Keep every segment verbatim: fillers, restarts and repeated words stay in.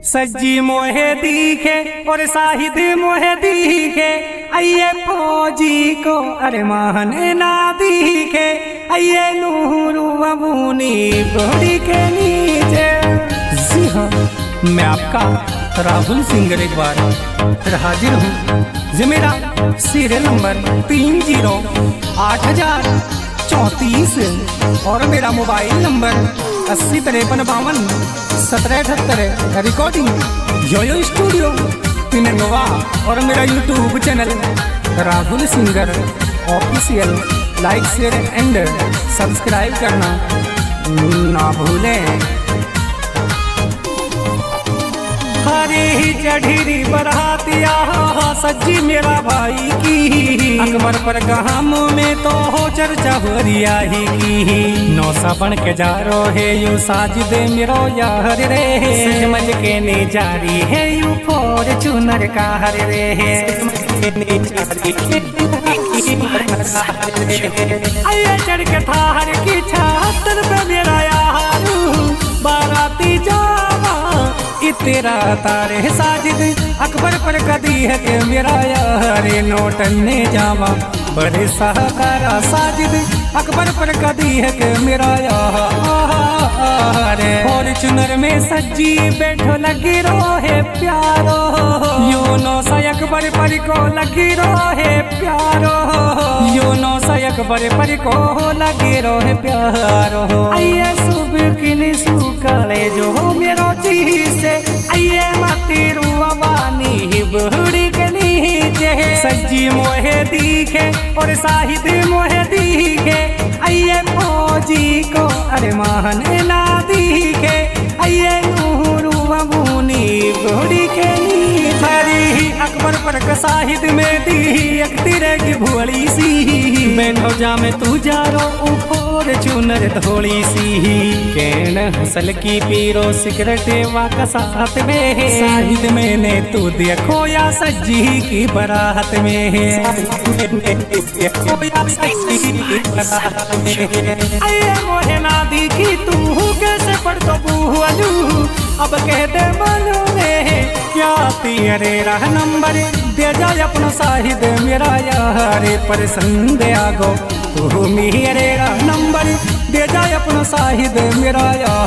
सज्जी मोहे दिखे और साहिद मोहे दिखे, आइए फौजी को अरमान ना दिखे, आइए नूरू अबूनी घोड़ी के नीचे। जी हाँ, मैं आपका राहुल सिंगर एक बार फिर हाजिर हूँ। ये मेरा सीरियल नंबर तीन जीरो आठ हजार चौंतीस और मेरा मोबाइल नंबर अस्सी तिरपन बावन सत्रह अठहत्तर। रिकॉर्डिंग योयो स्टूडियो पिनंगवा और मेरा YouTube channel Rahul singer official. Like share and subscribe करना ना भूलें। हरी चढ़ी बरहातिया सज्जी मेरा भाई की, अकबर पर गहम में तो हो चर्चा हो रिया ही की। नौसा बन के जा रो है यू साजिद मेरो यार रे, समझ के ने जारी है यू फॉर्च्यूनर का हर रे है। आइए चढ़ के था हर की छातर पे मेरा यार, बाराती जावा तेरा तारे साजिद अकबर पर कदी है के मेरा यार, नोटन ने जावा बड़े सहकारा साजिद अकबर पर कदी है के मेरा यार। फॉर्च्यूनर में सज्जी बैठो लगी रो है प्यारो, यो नो सा अकबर पर को लगी रो है प्यारो, यो नो सा अकबर पर को लगी रो है प्यारो। आइए सुबह किन सुकाले जो मेरो जी से, आइए मती रुआवानी बूढ़ी के नीचे। सज्जी मोहे दिखे और साहिद मोहे दिखे, आइए फौजी को अरमान ना दिखे, आइए नूरू अबूनी बूढ़ी के नीचे। अकबर पर का साहिद में दी एक तिरे की भोली सी, बैठो जा में तू जा रो ऊपर चुनर धोली सी। कैन हसल की पीरो सिगरेट वाका साथ में, साहिद मैंने तू देखो या सज्जी की बरात में। आइए मोहे ना दिखी तू कैसे पढ़ तो बूहलू, अब कह दे मनो में क्या तेरे रह नंबर दे जाए अपना साहिद मेरा यार, पर संदे आगो तू मेरे रह नंबर दे जाए अपना साहिद मेरा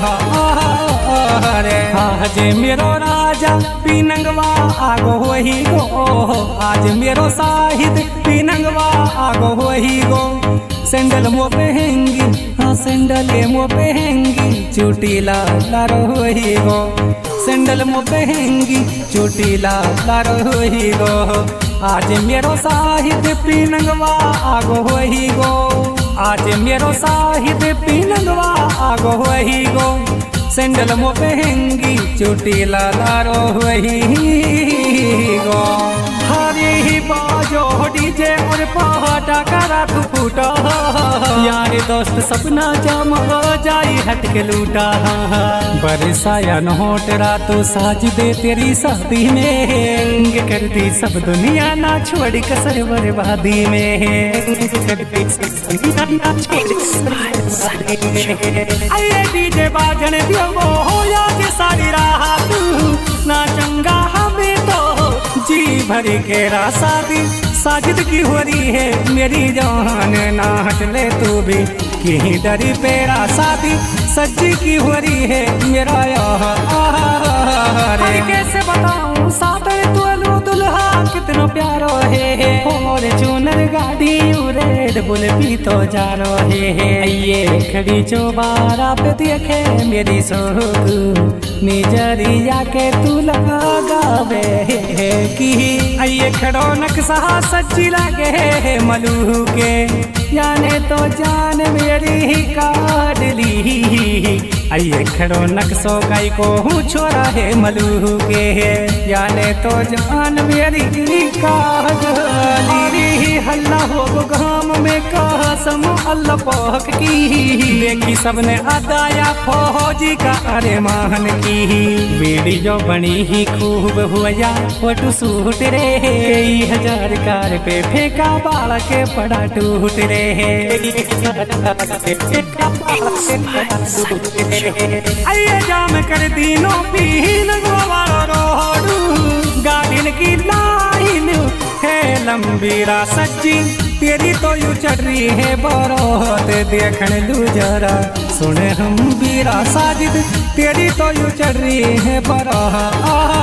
यार। आज मेरो राजा पीनंगवा आगो वही गो, आज मेरो साहिद पीनंगवा आगो वही गो। सैंडल मो पहंगी हाँ सैंडल मो पहंगी, चोटीला लारो वही गो। सैंडल मो पहंगी चोटीला लारो वही गो। आज मेरो साहिद पीनंगवा आगो वही गो, आज मेरो साहिद पीनंगवा आगो वही गो। सैंडल मो पहंगी चोटीला लारो वही गो। हरी बाजो डीजे और पहाड़ा करा तू फूटा, यार दोस्त सपना जम जाई हट के लूटा। बरसाया नोट रातों साज दे तेरी शादी में, कर दी सब दुनिया ना छोड़ कसर बर्बादी में। आइए डीजे बाजन दियो हो या के सारी रात, ना चंगा हमें तो जी भर के शादी। साजिद की हो रही है मेरी जान नाच ले तू भी, कहीं डरी पेरा शादी। सज्जी की हो रही है मेरा यार, कैसे बताऊं सादर तू दुल्हा कितना प्यारो है। और चुनर गाड़ी रेड बुल भी तो जा रहे है, ये खड़ी चौबारा पे देखे मेरी सोग निजरिया के तू लगावे की। आइए खड़ो नक्शा सच्ची लगे है मलू के, जाने तो जान मेरी काट ली। आइए खड़ो नक्शो गाय को हूँ छोरा है मलू के, जाने तो जान मेरी काट ली। हल्ला हो गाम में कसम अल्लाह पाक की, देखी सबने अदाया फौजी का अरमान की। वीडियो बनी ही खूब हुआ फोटो शूट रे, कई हजार कार पे फेंका बाल के पड़ा टूट रे। आइए जाम कर दीनों पी लगवा लंबी रा सज्जी तेरी तो यू चढ़ रही है बरोत देखन लू जरा सुने हम बीरा साजिद तेरी तो यू चढ़ रही है बरोत।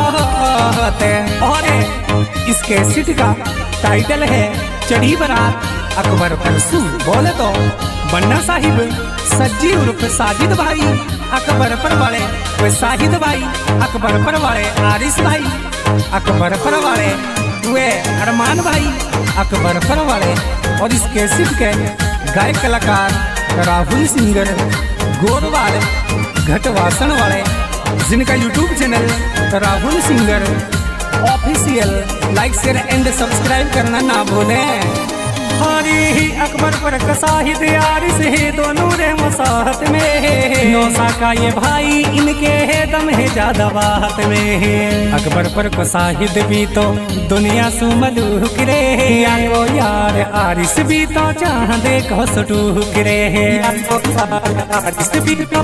और इसके सिट का टाइटल है चढ़ी बरात अकबर परसू। बोले तो बन्ना साहिब सज्जी उर्फ साजिद भाई अकबर पर वाले वे साहिद भाई अकबर पर वाले आरिस भाई अकबर पर वाले वे अरमान भाई अकबर पर वाले। और इस कैसेट के गायक कलाकार राहुल सिंगर गोरवाल घटवासन वाले जिनका YouTube channel Rahul singer official like share and subscribe करना ना भूलें। हरी अकबर पर कसाहिद आरिस है दोनों रे मसाहत में नौसा का ये भाई इनके है दम है ज्यादा बात में। अकबर पर कसाहिद भी तो दुनिया सुमलूक रे यारो यार आरिस भी तो चाह देखो सटूक रे आरिस भी तो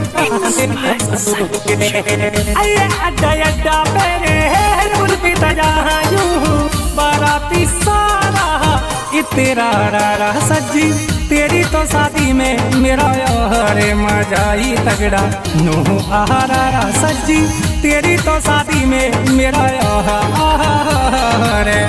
अये अड्डा अड्डा पेरे उर्फी तजहा यूं बाराती सारा तेरा रा सज्जी तेरी तो शादी में मेरा यारे मजाई तगड़ा नो आहारा सज्जी तेरी तो शादी में मेरा यारे।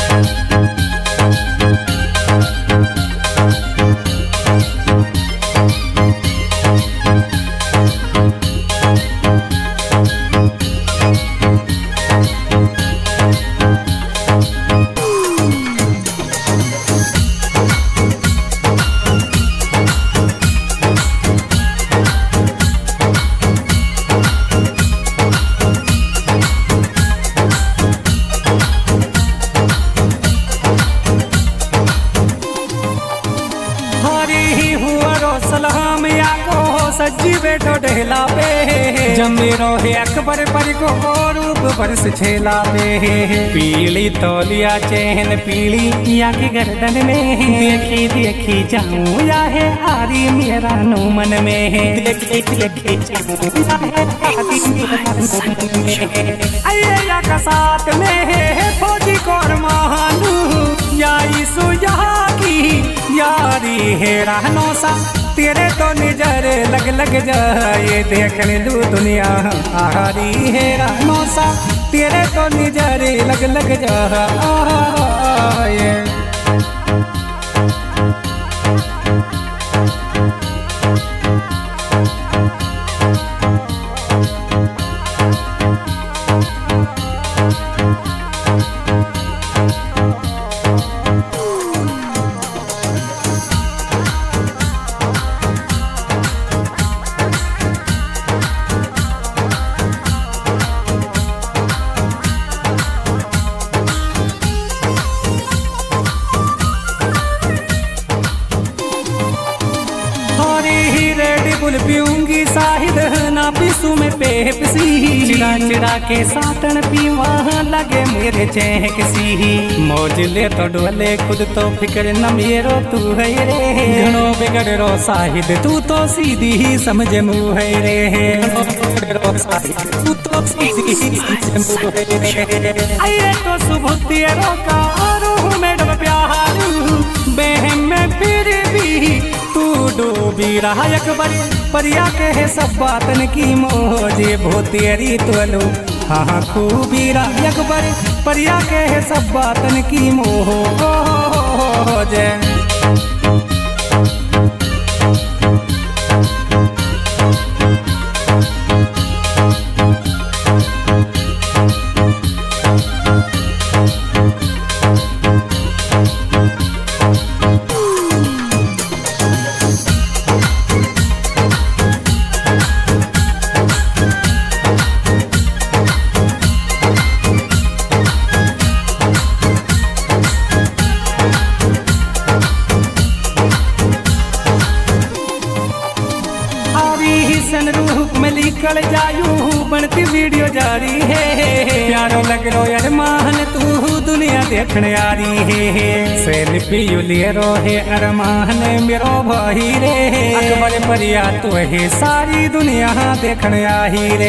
सलाम या को सज्जी बैठो ढेला पे जमे रोहे अकबर पर को रूप बरस छेला पे पीली तौलिया चेहन पीली या की गर्दन में देखी देखी जाऊं या है आरी मेरा नो मन में देखी देखी जाऊं या है आरी मेरा मन में। अये या का साथ में है फौजी कोर महानू या इसु यहाँ की यारी है रहनो सा तेरे तो निजर लग लग जाए देखन लू दुनिया आहारी है रानोसा तेरे तो निजर लग लग जाए। बुल पीऊंगी साहिद ना पीसू में पेप्सी चिड़ा चिड़ा के साटन पी वहाँ लगे मेरे चेह किसी मौज ले तो डोले खुद तो फिक्र न मेरो तू है रे घणो बिगड़ रो साहिद तू तो सीधी ही समझ मुँह है रे रो साहिद तू तो सीधी ही समझ मुँह है रे। अये तो सुबह तेरो का रूह में डब प्यारू बहम में फिर भी तू डूबी रहा अकबर परिया के है सब बातन की मोजे भो तेरी तुलू हाँ खूबी रहा अकबर परिया के है सब बातन की मोजे। रूप में निकल जायू बनती वीडियो जारी है प्यारो लग रो यार मान तू दुनिया दुनिया देखने आ रही है। सेल्फी लिए रोहे अरमान मेरो भाई रे, अकबर परिया तो है सारी दुनिया देखने आ ही रे,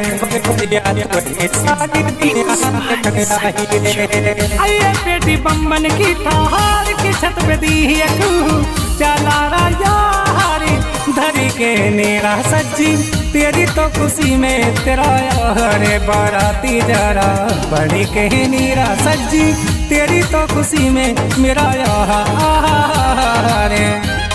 सारी दुनिया देखने आ ही रे। आइए बेटी बम्बन की थार की छत पे दी है तू चला राजा धरी के नेरा सज्जी, तेरी तो खुशी में तेरा रे बाराती जरा बड़ी के नीरा सज्जी, तेरी तो खुशी में मेरा रे।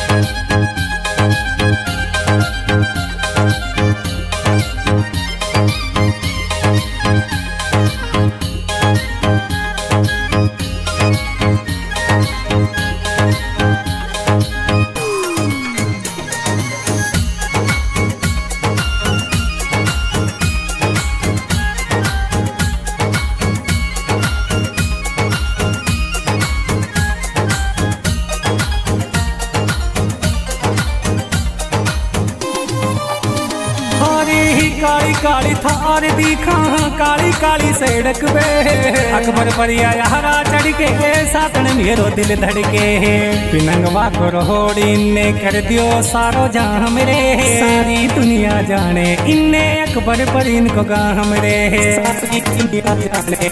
काली काली थार दिखा काली काली सड़क पे, अकबर परिया हरा चढ़ के सातन मेरो दिल धड़के, पिनंगवा को रोड़ी ने कर दियो सारो जाम रे, सारी दुनिया जाने इन्ने अकबर पर इनको गाम रे, सारी दुनिया जाने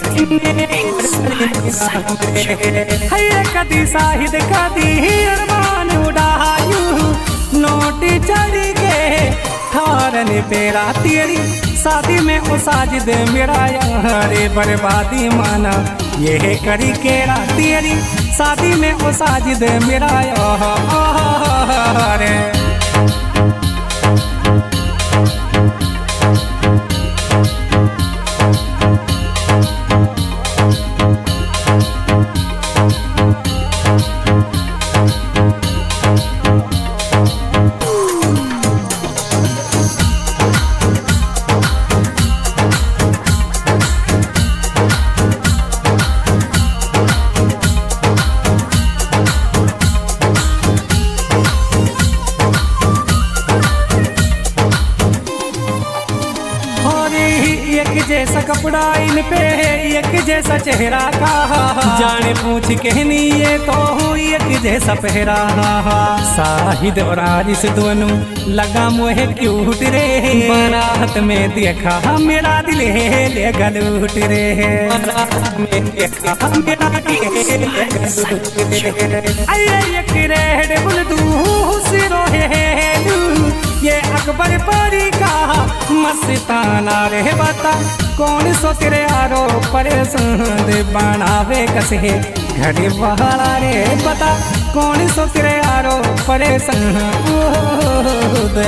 इन्ने कदी साहिद कदी अरमान उड़ायू नोटी चढ़ के थारन पेरा तेरी शादी में ओ साजिद मेरा यारे बर्बादी माना ये करी केरा तेरी शादी में ओ साजिद मेरा यारे। एक जैसा कपड़ा इन पे एक जैसा चेहरा का, जाने पूछ कहनी ये तो एक जैसा पहरा, साहिद और आरिस दोनों लगा मुहे क्यूट रे, बारात में देखा मेरा दिल है ले गलूट रे, बारात में देखा मेरा दिल है ले गलूट रे। आइए एक रेड बुल दू सिरो है ये अकबर परी का मस्ताना रे, बता कौन सो तेरे यारो परेशान बनावे कसे घड़ी बहारा रे, बता कौन सो तेरे यारो परेशान दे।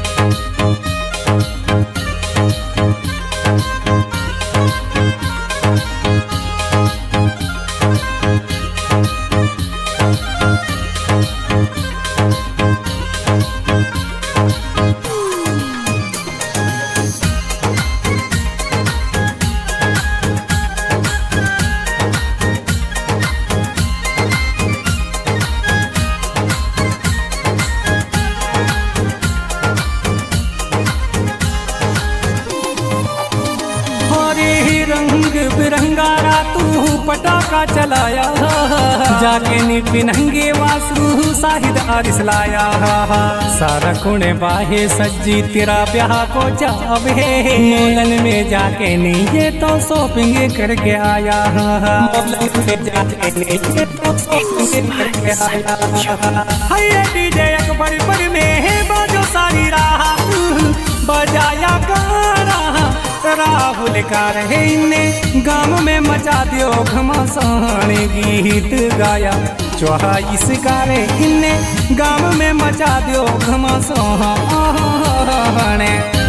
रंग बिरंगा तू पटाखा चलाया, जाके नी पिनंगे वासरू साहिद आरिस लाया, सारा कुणे बाहे सज्जी तेरा ब्याह को जावे, मोलन में जाके नी ये तो शॉपिंग करके आया, मोलन में जाके नी ये तो शॉपिंग करके आया। हाय डीजे अकबर पर में बाजो सारी रात बजाया गाना, राहुल का रहे इन्ने गाँव में मचा दियो घमासान गीत गाया, चौहाइस का रहे इन्ने गाँव में मचा दियो घमासान।